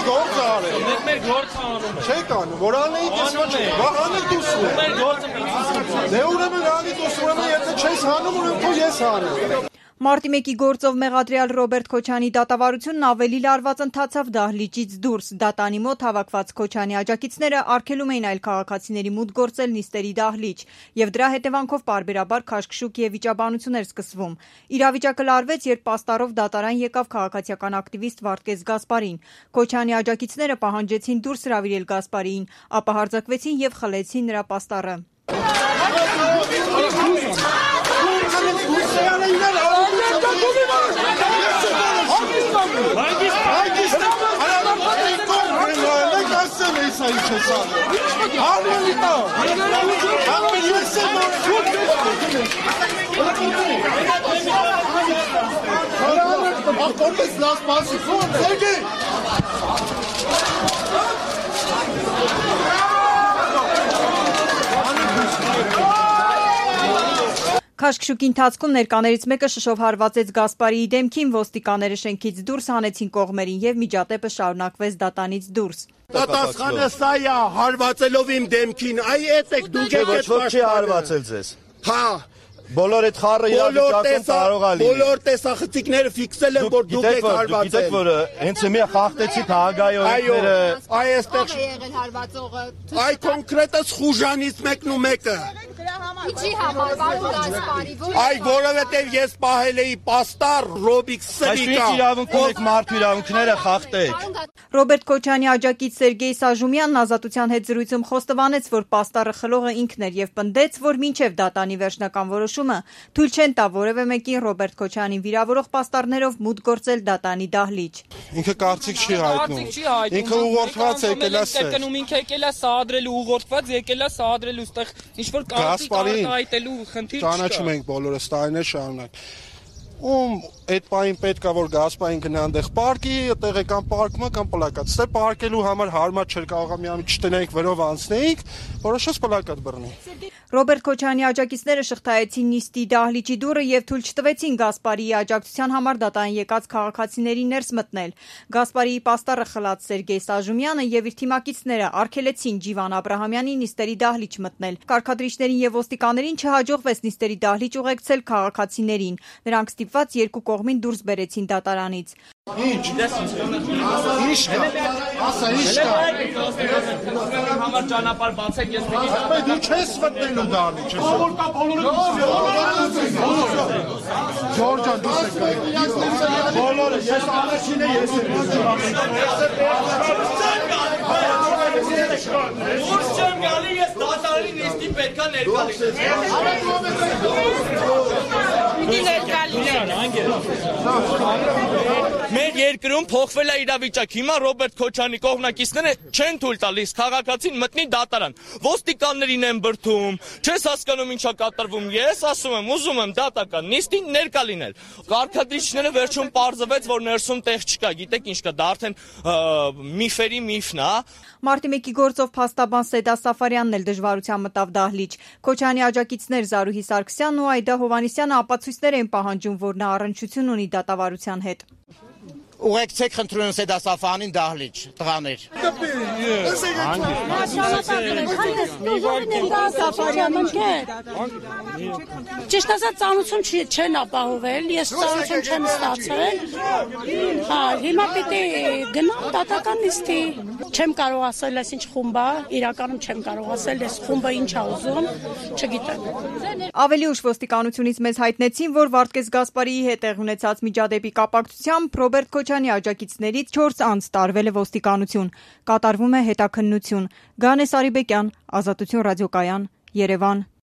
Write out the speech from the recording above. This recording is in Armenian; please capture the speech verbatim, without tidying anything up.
գործ արել։ Մենք մեր գործը անում ենք։ Չեք անում, որ անեիք ես ոչ չեք, բա անեք դուս։ Մեր գործը մենք Դե ուրեմն անի դուս, ուրեմն եթե չես հանում, ուրեմն թող ես հանեմ։ Մարտի մեկի գործով մեղադրյալ Ռոբերտ Քոչյանի դատավարությունն ավելի լարված ընթացավ դահլիճից դուրս։ Դատանի մոտ հավաքված Քոչյանի աջակիցները արգելում էին այլ քաղաքացիների մուտք գործել նիստերի դահլիճ, եւ դրա հետևանքով պարբերաբար քաշքշուկ եւ վիճաբանություն էր սկսվում։ Իրավիճակը լարվեց, երբ պաստառով դատարան եկավ քաղաքացիական ակտիվիստ Վարդգես Գասպարին։ Քոչյանի աջակիցները պահանջեցին դուրս հրավիրել Գասպարիին, ապա հարձակվեցին եւ խլեցին նրա պաստառը։ Քաշքշուկի ընթացքում ներկաներից մեկը շշով հարվածեց Գասպարիի դեմքին, ոստիկանները շենքից դուրս հանեցին կողմերին եւ միջադեպը շարունակվեց դատանից դուրս։ Պատասխանը սա է, հարվածելով իմ դեմքին, այ էտեք դուք եք ոչ ոք չի հարվածել ձեզ։ Հա, բոլոր այդ խառը իրավիճակում կարող է լինել։ Բոլոր տեսախցիկները ֆիքսել են, որ դուք եք հարվածել։ Գիտեք, որ հենց մի խախտեցիք հագայի օրենքները։ Այ այստեղ եղել հարվածողը։ Այ կոնկրետս խուժանից մեկն ու մեկը։ Ինչի համար, պարոն Գասպարի, Այ որովհետև ես պահել էի պաստառ Ռոբիկ Սրիկա։ Այս իրավունք ունեք մարդու իրավունքները խախտեք։ Ռոբերտ Քոչյանի աջակից Սերգեյ Սաժումյանն ազատության հետ զրույցում խոստովանեց, որ պաստառը խլողը ինքն էր եւ պնդեց, որ մինչեւ դատանի վերջնական որոշումը թույլ չեն տա որևէ մեկին Ռոբերտ Քոչյանին վիրավորող պաստառներով մուտք գործել դատանի դահլիճ։ Ինքը կարծիք չի հայտնում։ Ինքը ուղղորդված եկել է սեր։ Կրկնում ինքը եկել է սադրելու ուղղորդված, եկել է սադրելու ստեղ ինչ որ կարծիք հայտելու խնդիր չկա։ Ճանաչում ենք բոլորս տարիներ շարունակ։ Ում այդ պահին պետք է որ Գասպարին գնա այնտեղ պարկի, այդտեղ կամ պարկումը կամ պլակատ։ Ստե պարկելու համար հարմար չէր կարող մի ամի չտնեինք վրով անցնեինք, որոշեց պլակատ բռնի։ Ռոբերտ Քոչյանի աջակիցները շղթայեցին նիստի դահլիճի դուռը եւ թույլ չտվեցին Գասպարիի աջակցության համար դատան եկած քաղաքացիներին ներս մտնել։ Գասպարիի պաստառը խլած Սերգեյ Սաժումյանը եւ իր թիմակիցները արգելեցին Ջիվան Աբրահամյանի նիստերի դահլիճ մտնել։ Կարգադրիչներին եւ ոստիկաններին չհաջողվեց նիստերի դահլիճ ուղեկցել քաղաքացիներին։ Նրանք ստիպված երկու կողմին դուրս բերեցին դատարանից։ Ինչ։ Ինչ կա։ Ասա ինչ կա։ Համար ճանապարհ բացեք, ես պիտի Բայց դու չես մտնելու դահլիճ, չես։ Բոլոր կա, բոլորը։ Ջորջան դու եք։ Բոլորը, ես առաջինը ես եմ։ Ուրս չեմ գալի, ես դատարանի նիստի պետքա Մեր երկրում փոխվել է իրավիճակ։ Հիմա Ռոբերտ Քոչյանի կողմնակիցները չեն թույլ տալիս քաղաքացին մտնի դատարան։ Ոստիկաններին են բրդում, չես հասկանում ինչա կատարվում։ Ես ասում եմ, ուզում եմ դատական նիստին ներկա լինել։ Կարգադրիչները վերջում պարզվեց, որ ներսում տեղ չկա։ Գիտեք ինչ կա, դա արդեն միֆերի միֆն է։ Մարտի մեկի գործով փաստաբան Սեդա Սաֆարյանն էլ դժվարության մտավ դահլիճ։ Քոչյանի աջակիցներ Զարուհի Սարգսյանն ու Այդա Հովհաննիսյանը ապացույցներ են պահանջում, որ նա առնչություն ունի դատավարության հետ։ Ուղեկցեք խնդրում Սեդա Սաֆյանին դահլիճ, տղաներ։ Ճիշտ ասած ծանոթություն չեն ապահովել, ես ծանոթություն չեմ ստացել։ Հա, հիմա պիտի գնամ դատական նիստի։ Չեմ կարող ասել, այս ինչ խումբ է, իրականում չեմ կարող ասել, այս խումբը ինչ է ուզում, չգիտեմ։ Ավելի ուշ ոստիկանությունից մեզ հայտնեցին, որ Վարդգես Գասպարիի հետ եղ ունեցած միջադեպի կապակցությամբ Ռոբերտ Քոչյանի աջակիցներից չորս անձ տարվել է ոստիկանություն։ Կատարվում է հետաքննություն։ Գանե Սարիբեկյան, Ազատություն ռադիոկայան, Երևան։